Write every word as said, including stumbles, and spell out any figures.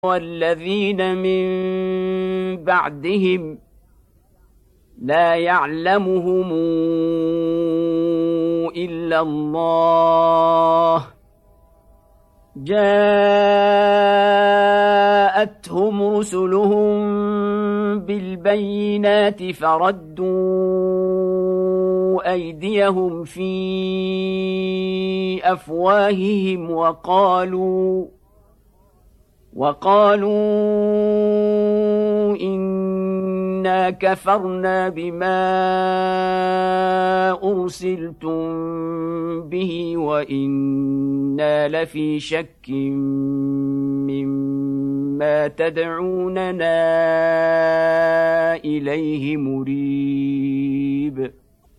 والذين من بعدهم لا يعلمهم إلا الله جاءتهم رسلهم بالبينات فردوا أيديهم في أفواههم وقالوا وقالوا إنا كفرنا بما أرسلتم به وإنا لفي شك مما تدعوننا إليه مريب